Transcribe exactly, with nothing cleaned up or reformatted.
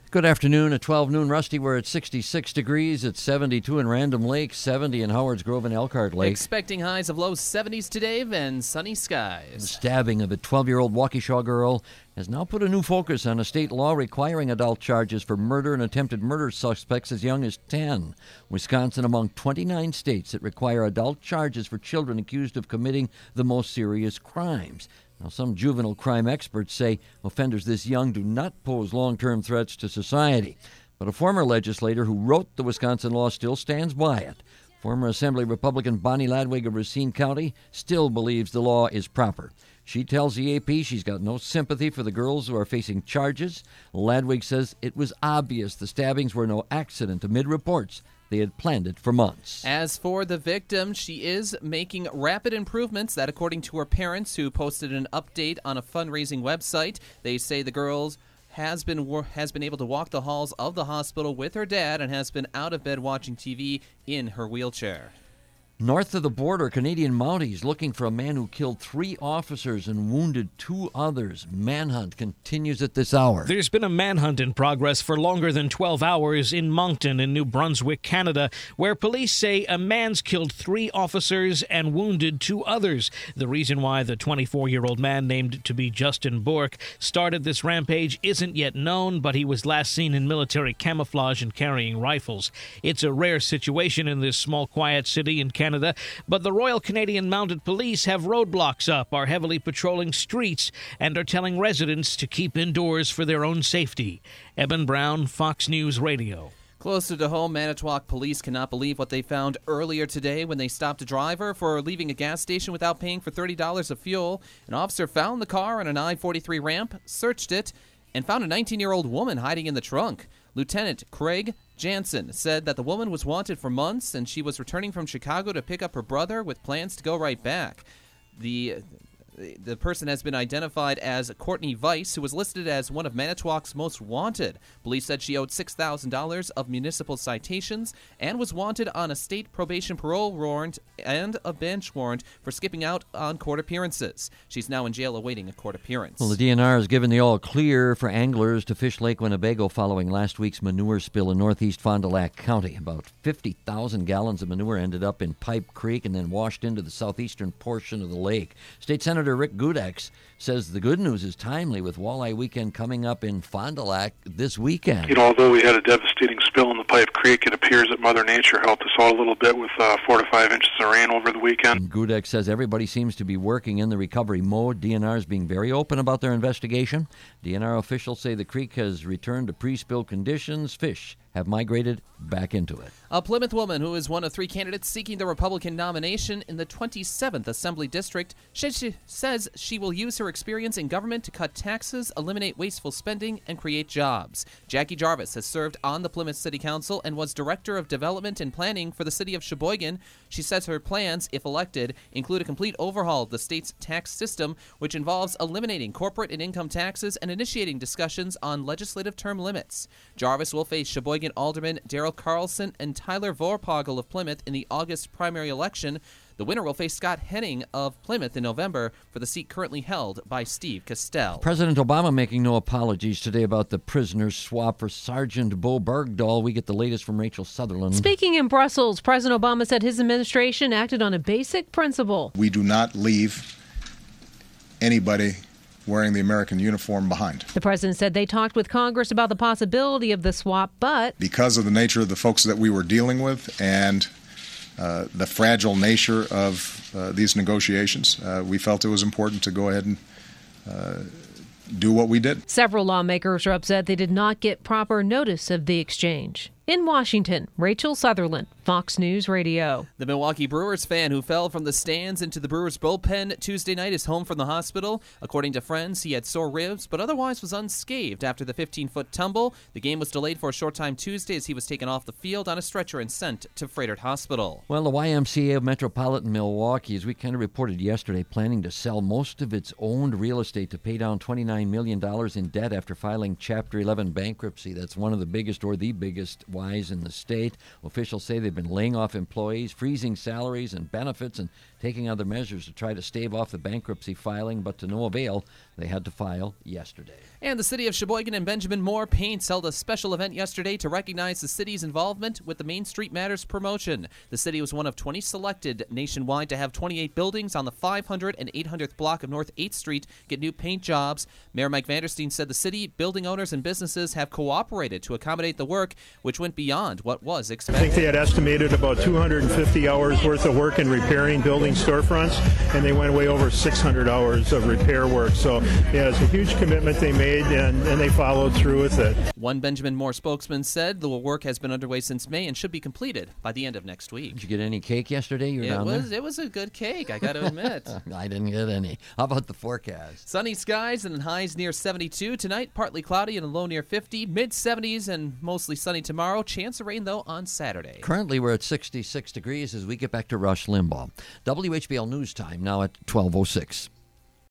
Good afternoon. At twelve noon, Rusty, we're at sixty-six degrees. It's seventy-two in Random Lake, seventy in Howards Grove and Elkhart Lake. Expecting highs of low seventies today and sunny skies. The stabbing of a twelve-year-old Waukesha girl has now put a new focus on a state law requiring adult charges for murder and attempted murder suspects as young as ten. Wisconsin among twenty-nine states that require adult charges for children accused of committing the most serious crimes. Now, some juvenile crime experts say offenders this young do not pose long-term threats to society. But a former legislator who wrote the Wisconsin law still stands by it. Former Assembly Republican Bonnie Ladwig of Racine County still believes the law is proper. She tells the A P she's got no sympathy for the girls who are facing charges. Ladwig says it was obvious the stabbings were no accident. Amid reports they had planned it for months. As for the victim, she is making rapid improvements. That, according to her parents, who posted an update on a fundraising website. They say the girls has been has been able to walk the halls of the hospital with her dad and has been out of bed watching T V in her wheelchair. North of the border, Canadian Mounties looking for a man who killed three officers and wounded two others. Manhunt continues at this hour. There's been a manhunt in progress for longer than twelve hours in Moncton in New Brunswick, Canada, where police say a man's killed three officers and wounded two others. The reason why the twenty-four-year-old man, named to be Justin Bourque, started this rampage isn't yet known, but he was last seen in military camouflage and carrying rifles. It's a rare situation in this small, quiet city in Canada. Canada, but the Royal Canadian Mounted Police have roadblocks up, are heavily patrolling streets, and are telling residents to keep indoors for their own safety. Eben Brown, Fox News Radio. Closer to home, Manitowoc police cannot believe what they found earlier today when they stopped a driver for leaving a gas station without paying for thirty dollars of fuel. An officer found the car on an I forty-three ramp, searched it, and found a nineteen-year-old woman hiding in the trunk. Lieutenant Craig Jansen said that the woman was wanted for months and she was returning from Chicago to pick up her brother with plans to go right back. The the person has been identified as Courtney Weiss, who was listed as one of Manitowoc's most wanted. Police said she owed six thousand dollars of municipal citations and was wanted on a state probation parole warrant and a bench warrant for skipping out on court appearances. She's now in jail awaiting a court appearance. Well, the D N R has given the all-clear for anglers to fish Lake Winnebago following last week's manure spill in northeast Fond du Lac County. About fifty thousand gallons of manure ended up in Pipe Creek and then washed into the southeastern portion of the lake. State Senator Rick Gudex says the good news is timely with Walleye Weekend coming up in Fond du Lac this weekend. You know, although we had a devastating spill in the Pipe Creek, it appears that Mother Nature helped us out a little bit with uh, four to five inches of rain over the weekend. And Gudex says everybody seems to be working in the recovery mode. D N R is being very open about their investigation. D N R officials say the creek has returned to pre-spill conditions. Fish have migrated back into it. A Plymouth woman who is one of three candidates seeking the Republican nomination in the twenty-seventh Assembly District she, she says she will use her experience in government to cut taxes, eliminate wasteful spending, and create jobs. Jackie Jarvis has served on the Plymouth City Council and was Director of Development and Planning for the City of Sheboygan. She says her plans, if elected, include a complete overhaul of the state's tax system, which involves eliminating corporate and income taxes and initiating discussions on legislative term limits. Jarvis will face Sheboygan Alderman Daryl Carlson and Tyler Vorpagel of Plymouth in the August primary election. The winner will face Scott Henning of Plymouth in November for the seat currently held by Steve Castell. President Obama making no apologies today about the prisoner swap for Sergeant Bo Bergdahl. We get the latest from Rachel Sutherland. Speaking in Brussels, President Obama said his administration acted on a basic principle. We do not leave anybody wearing the American uniform behind. The president said they talked with Congress about the possibility of the swap, but because of the nature of the folks that we were dealing with and uh, the fragile nature of uh, these negotiations, uh, we felt it was important to go ahead and uh, do what we did. Several lawmakers are upset they did not get proper notice of the exchange. In Washington, Rachel Sutherland, Fox News Radio. The Milwaukee Brewers fan who fell from the stands into the Brewers bullpen Tuesday night is home from the hospital. According to friends, he had sore ribs, but otherwise was unscathed after the fifteen-foot tumble. The game was delayed for a short time Tuesday as he was taken off the field on a stretcher and sent to Froedtert Hospital. Well, the Y M C A of Metropolitan Milwaukee, as we kind of reported yesterday, planning to sell most of its owned real estate to pay down twenty-nine million dollars in debt after filing Chapter eleven bankruptcy. That's one of the biggest or the biggest Ys in the state. Officials say they've been laying off employees, freezing salaries and benefits, and taking other measures to try to stave off the bankruptcy filing, but to no avail. They had to file yesterday. And the city of Sheboygan and Benjamin Moore Paints held a special event yesterday to recognize the city's involvement with the Main Street Matters promotion. The city was one of twenty selected nationwide to have twenty-eight buildings on the five hundred and eight hundredth block of North eighth Street get new paint jobs. Mayor Mike Vandersteen said the city, building owners, and businesses have cooperated to accommodate the work, which went beyond what was expected. I think they had estimated about two hundred fifty hours worth of work in repairing building storefronts, and they went way over six hundred hours of repair work. So, yeah, it's a huge commitment they made. And, and they followed through with it. One Benjamin Moore spokesman said the work has been underway since May and should be completed by the end of next week. Did you get any cake yesterday? You were it down was there? It was a good cake, I got to admit. I didn't get any. How about the forecast? Sunny skies and highs near seventy-two. Tonight, partly cloudy and a low near fifty. mid seventies and mostly sunny tomorrow. Chance of rain, though, on Saturday. Currently, we're at sixty-six degrees as we get back to Rush Limbaugh. W H B L News Time now at twelve oh six.